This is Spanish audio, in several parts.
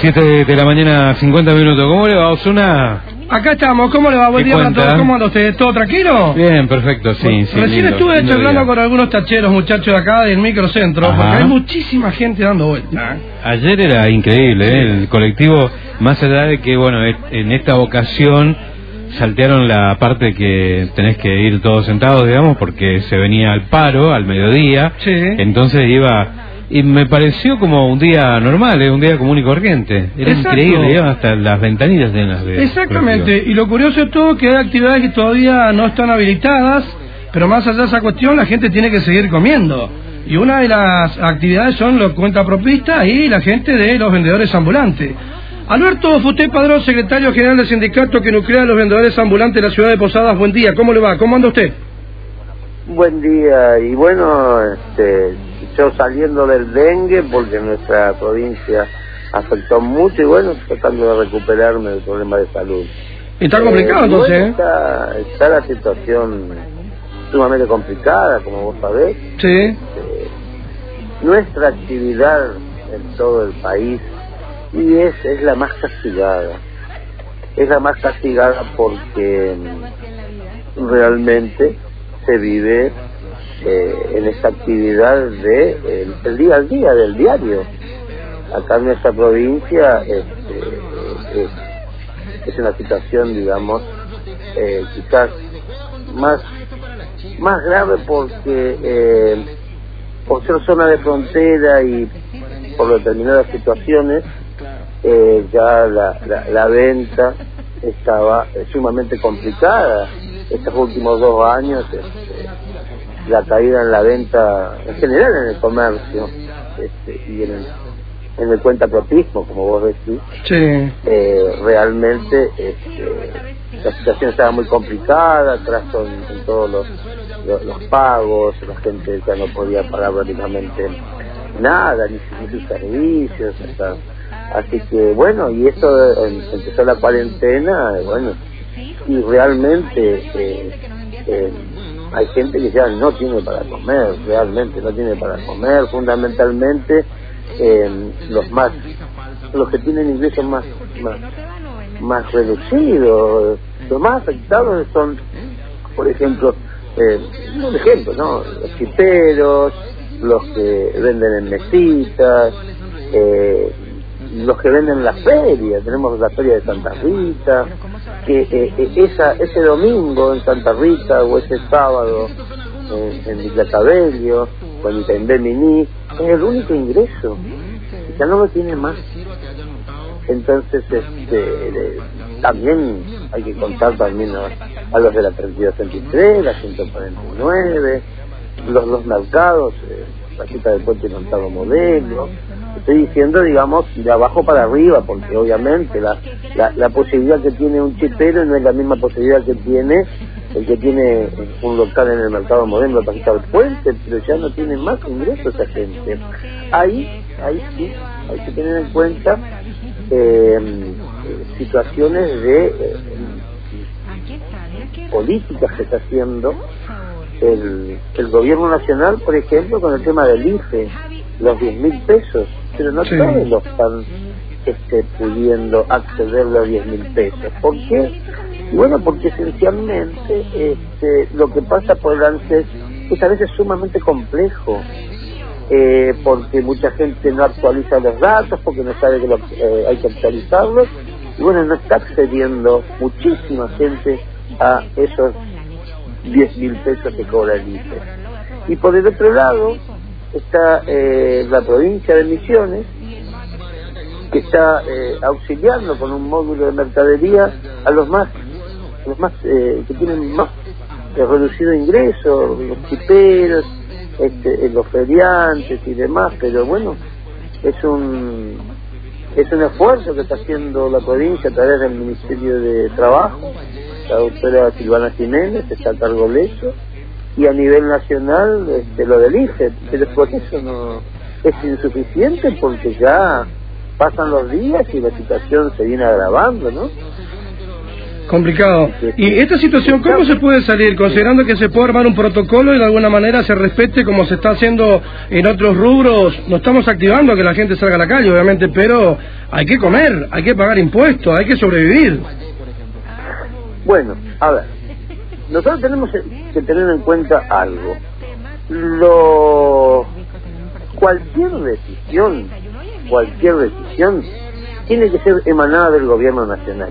7 de la mañana, 50 minutos. ¿Cómo le va, Osuna? Acá estamos, ¿cómo le va? Buen día para todos. ¿Cómo anda usted? ¿Todo tranquilo? Bien, perfecto, sí. Bueno, sí recién lindo, estuve lindo charlando día con algunos tacheros, muchachos de acá del microcentro, Ajá. porque hay muchísima gente dando vuelta. Ayer era increíble, el colectivo, más allá de que, bueno, en esta ocasión saltearon la parte que tenés que ir todos sentados, digamos, porque se venía al paro, al mediodía, Sí. Entonces iba... Y me pareció como un día normal, un día común y corriente. Era Exacto. increíble, iban hasta las ventanillas llenas de... Exactamente, colectivos. y lo curioso es todo que hay actividades que todavía no están habilitadas, pero más allá de esa cuestión, la gente tiene que seguir comiendo. Y una de las actividades son los cuentapropistas y la gente de los vendedores ambulantes. Alberto Futé Padrón, secretario general del sindicato que nuclea a los vendedores ambulantes de la ciudad de Posadas, buen día, ¿cómo le va? ¿Cómo anda usted? Buen día, y bueno, yo saliendo del dengue porque nuestra provincia afectó mucho y bueno, tratando de recuperarme del problema de salud. Está complicado entonces, bueno, está la situación sumamente complicada, como vos sabés. Sí. Nuestra actividad en todo el país y es la más castigada. Es la más castigada porque realmente se vive en esta actividad de el día al día, del diario. Acá en nuestra provincia es una situación, digamos, quizás más grave porque por ser zona de frontera y por determinadas situaciones ya la venta estaba sumamente complicada. Estos últimos 2 años la caída en la venta en general en el comercio y en el cuentapropismo, como vos decís, Sí. realmente la situación estaba muy complicada, atraso en todos los pagos, la gente ya no podía pagar prácticamente nada, ni sus servicios, así que bueno, y esto empezó la cuarentena, bueno, y realmente hay gente que ya no tiene para comer, realmente no tiene para comer, fundamentalmente los que tienen ingresos más reducidos. Los más afectados son, por ejemplo, ¿no? Los chiperos, los que venden en mesitas, los que venden en las ferias. Tenemos la feria de Santa Rita, que ese domingo en Santa Rita o ese sábado en Villa Cabello o en Itaimbé Miní es el único ingreso, ya no lo tiene más. Entonces también hay que contar también a los de la 3223, la 149, los mercados, la cita del puente y mercado modelo. Estoy diciendo, digamos, de abajo para arriba, porque obviamente la posibilidad que tiene un chipero no es la misma posibilidad que tiene el que tiene un local en el mercado modelo, la pasita del puente, pero ya no tiene más ingresos esa gente. Ahí sí, hay que tener en cuenta situaciones de políticas que está haciendo el gobierno nacional, por ejemplo, con el tema del IFE, los 10.000 pesos, pero no Sí. todos los están pudiendo acceder a los 10.000 pesos. ¿Por qué? Y bueno, porque esencialmente lo que pasa por el ANSES es a veces sumamente complejo, porque mucha gente no actualiza los datos, porque no sabe que hay que actualizarlos, y bueno, no está accediendo muchísima gente a esos 10.000 pesos que cobra el IFE. Y por el otro lado está la provincia de Misiones, que está auxiliando con un módulo de mercadería a los más que tienen más reducido ingreso, los chiperos, los feriantes y demás, pero bueno, es un esfuerzo que está haciendo la provincia a través del Ministerio de Trabajo. La doctora Silvana Jiménez está a cargo de eso, y a nivel nacional lo del IFE, pero por eso no es insuficiente, porque ya pasan los días y la situación se viene agravando, ¿no? Complicado. ¿Y esta situación cómo se puede salir? Considerando que se puede armar un protocolo y de alguna manera se respete como se está haciendo en otros rubros. No estamos activando a que la gente salga a la calle, obviamente, pero hay que comer, hay que pagar impuestos, hay que sobrevivir. Bueno, a ver, nosotros tenemos que tener en cuenta algo. Cualquier decisión tiene que ser emanada del gobierno nacional.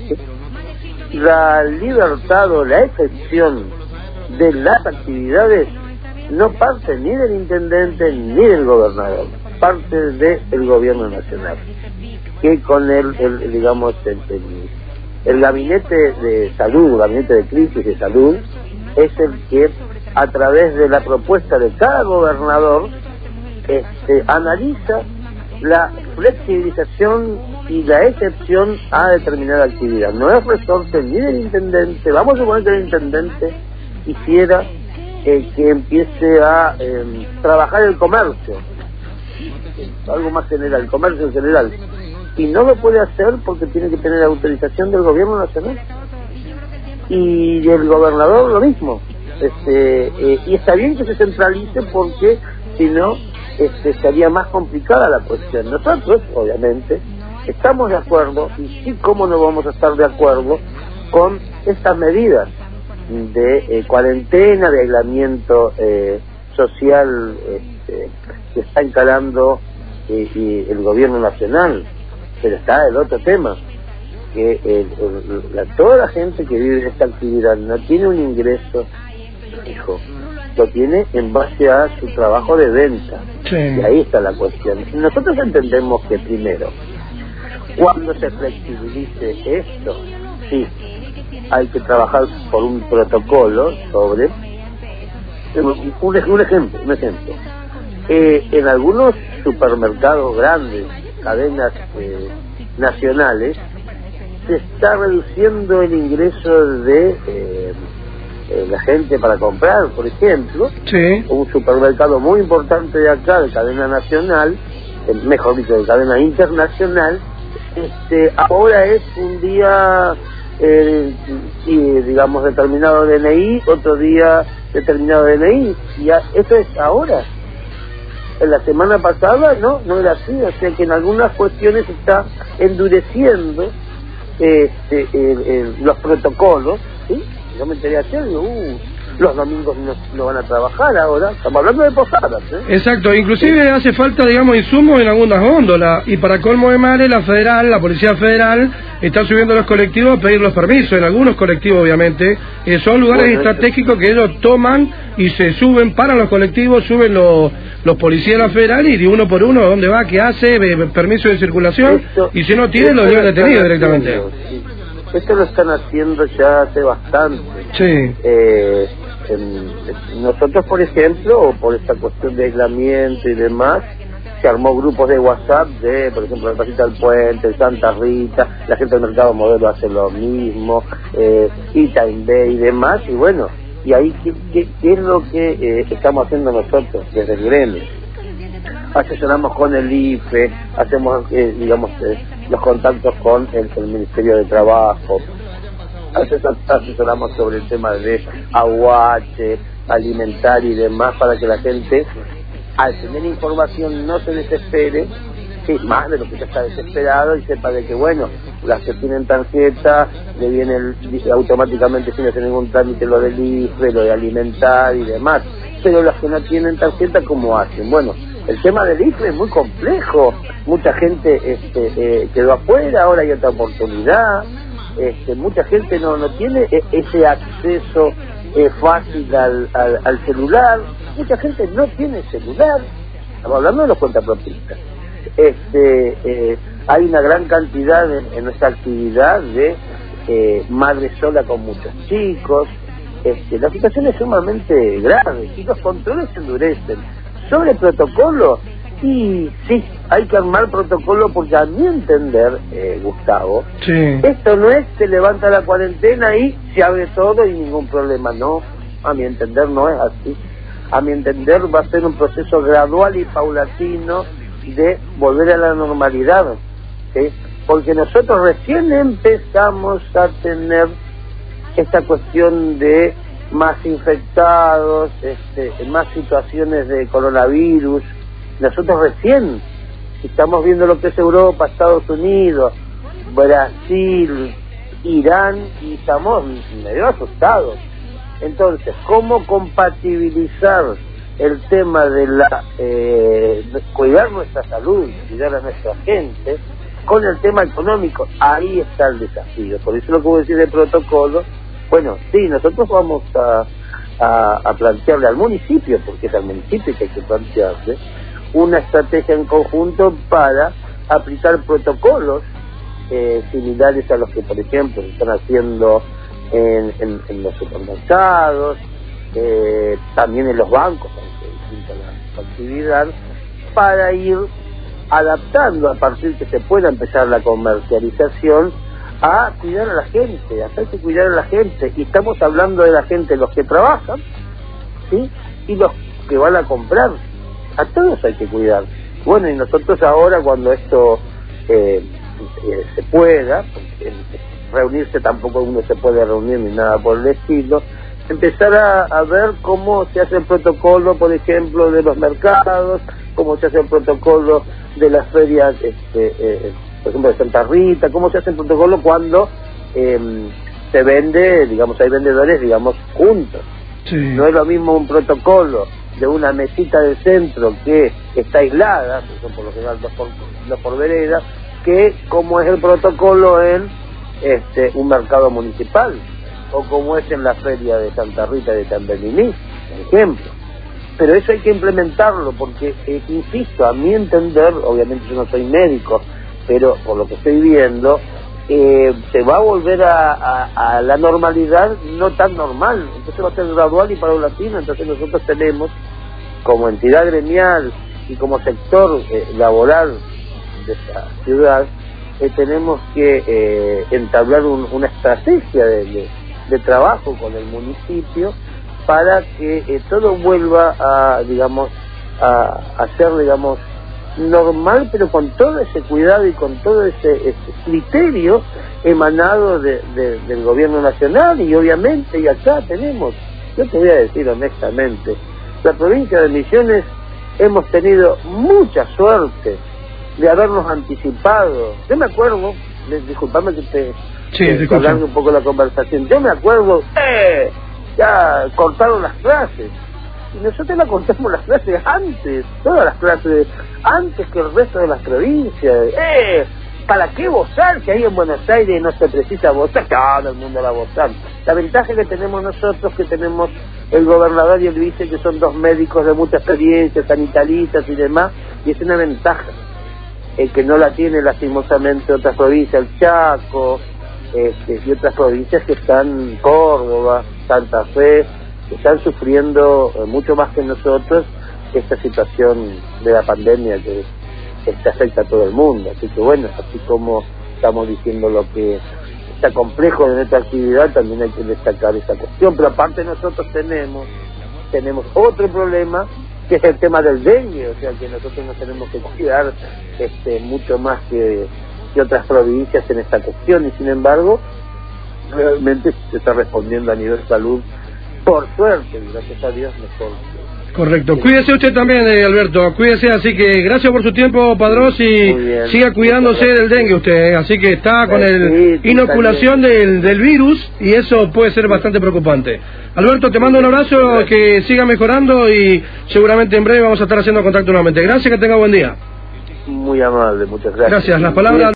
La libertad o la excepción de las actividades no parte ni del intendente ni del gobernador, parte del gobierno nacional, que con el gabinete de salud, gabinete de crisis de salud, es el que a través de la propuesta de cada gobernador analiza la flexibilización y la excepción a determinada actividad. No es resorte ni del intendente. Vamos a suponer que el intendente quisiera que empiece a trabajar el comercio, algo más general, el comercio en general, y no lo puede hacer porque tiene que tener autorización del gobierno nacional y del gobernador lo mismo. Y está bien que se centralice porque si no sería más complicada la cuestión. Nosotros, obviamente, estamos de acuerdo, y sí, cómo no vamos a estar de acuerdo con estas medidas de cuarentena, de aislamiento social que está encarando el gobierno nacional. Pero está el otro tema, que toda la gente que vive en esta actividad no tiene un ingreso fijo, lo tiene en base a su trabajo de venta. Sí. Y ahí está la cuestión. Nosotros entendemos que primero, cuando se flexibilice esto, sí, hay que trabajar por un protocolo sobre un ejemplo. En algunos supermercados grandes, cadenas nacionales, se está reduciendo el ingreso de la gente para comprar, por ejemplo. Sí. Un supermercado muy importante de acá, de cadena nacional, mejor dicho, de cadena internacional, ahora es un día digamos determinado DNI, otro día determinado DNI, y eso es ahora. En la semana pasada no era así, o sea que en algunas cuestiones se está endureciendo los protocolos, ¿sí? Yo me enteré ayer, digo, los domingos no van a trabajar ahora, estamos hablando de posadas, Exacto, inclusive hace falta, digamos, insumos en algunas góndolas, y para colmo de males, la Policía Federal está subiendo los colectivos a pedir los permisos, en algunos colectivos obviamente, son lugares estratégicos que ellos toman y se suben, paran los colectivos, suben los policías de la Federal y de uno por uno, ¿dónde va? ¿Qué hace? Permiso de circulación, y si no tiene, lo llevan detenido directamente. Esto lo están haciendo ya hace bastante. Sí. Nosotros, por ejemplo, por esta cuestión de aislamiento y demás, se armó grupos de WhatsApp por ejemplo, la Placita del Puente, Santa Rita, la gente del Mercado Modelo hace lo mismo, Itaimbe y demás, y bueno, y ahí, ¿qué es lo que estamos haciendo nosotros desde el gremio? Asesoramos con el IFE, hacemos, los contactos con el Ministerio de Trabajo, asesoramos sobre el tema de aguache, alimentar y demás, para que la gente, al tener información, no se desespere, sí, más de lo que ya está desesperado, y sepa de que, bueno, las que tienen tarjeta, le viene automáticamente sin hacer ningún trámite lo del IFE, lo de alimentar y demás, pero las que no tienen tarjeta, ¿cómo hacen? Bueno, el tema del IFE es muy complejo, mucha gente quedó afuera, ahora hay otra oportunidad, mucha gente no tiene ese acceso fácil al celular, mucha gente no tiene celular, estamos hablando de los cuentapropistas. Hay una gran cantidad en nuestra actividad de madres sola con muchos chicos, la situación es sumamente grave y los controles se endurecen. Sobre protocolo, y sí, hay que armar protocolo porque a mi entender, Gustavo, sí, esto no es se levanta la cuarentena y se abre todo y ningún problema, no, a mi entender no es así. A mi entender va a ser un proceso gradual y paulatino de volver a la normalidad, ¿sí? porque nosotros recién empezamos a tener esta cuestión de más infectados, más situaciones de coronavirus. Nosotros recién estamos viendo lo que es Europa, Estados Unidos, Brasil, Irán, y estamos medio asustados. Entonces, ¿cómo compatibilizar el tema de cuidar nuestra salud, cuidar a nuestra gente, con el tema económico? Ahí está el desafío. Por eso lo que voy a decir del protocolo, bueno, sí, nosotros vamos a plantearle al municipio, porque es al municipio que hay que plantearle una estrategia en conjunto para aplicar protocolos similares a los que, por ejemplo, se están haciendo en los supermercados, también en los bancos, aunque distinta la actividad, para ir adaptando a partir que se pueda empezar la comercialización a cuidar a la gente, hacer que cuidar a la gente. Y estamos hablando de la gente, los que trabajan, ¿sí?, y los que van a comprar. A todos hay que cuidar. Bueno, y nosotros ahora, cuando esto se pueda, porque reunirse tampoco uno se puede reunir ni nada por el estilo, empezar a ver cómo se hace el protocolo, por ejemplo, de los mercados, cómo se hace el protocolo de las ferias, por ejemplo, de Santa Rita, cómo se hace el protocolo cuando se vende, digamos, hay vendedores, digamos, juntos. Sí. No es lo mismo un protocolo de una mesita de centro que está aislada, que son por lo general dos por vereda, que como es el protocolo en un mercado municipal, o como es en la feria de Santa Rita de Tambeliní, por ejemplo. Pero eso hay que implementarlo, porque, insisto, a mi entender, obviamente yo no soy médico, pero por lo que estoy viendo, se va a volver a la normalidad no tan normal. Entonces va a ser gradual y paulatino. Entonces nosotros tenemos, como entidad gremial y como sector laboral de esta ciudad, tenemos que entablar una estrategia de trabajo con el municipio para que todo vuelva a, digamos, a ser, digamos, normal, pero con todo ese cuidado y con todo ese criterio emanado del gobierno nacional. Y obviamente, y acá tenemos, yo te voy a decir honestamente, la provincia de Misiones hemos tenido mucha suerte de habernos anticipado. Yo me acuerdo, disculpame que te hablando un poco de la conversación, yo me acuerdo, ya cortaron las clases, y nosotros la cortamos las clases antes, todas las clases antes que el resto de las provincias. ¿Para qué votar? Que ahí en Buenos Aires no se precisa votar, todo el mundo va a votar. La ventaja que tenemos nosotros, que tenemos el gobernador y el vice, que son dos médicos de mucha experiencia, sanitaristas y demás, y es una ventaja que no la tiene lastimosamente otras provincias, el Chaco, y otras provincias que están, Córdoba, Santa Fe, que están sufriendo mucho más que nosotros esta situación de la pandemia que afecta a todo el mundo. Así que bueno, así como estamos diciendo lo que está complejo en esta actividad, también hay que destacar esa cuestión. Pero aparte nosotros tenemos otro problema, que es el tema del dengue, o sea que nosotros nos tenemos que cuidar mucho más que otras provincias en esta cuestión, y sin embargo realmente se está respondiendo a nivel salud, por suerte, gracias a Dios, mejor. Correcto. Cuídese usted también, Alberto, cuídese. Así que gracias por su tiempo, Padrós, y siga cuidándose del dengue usted. Así que está con inoculación del virus, y eso puede ser bastante preocupante. Alberto, te mando un abrazo, que siga mejorando, y seguramente en breve vamos a estar haciendo contacto nuevamente. Gracias, que tenga buen día. Muy amable, muchas gracias. Gracias. Las palabras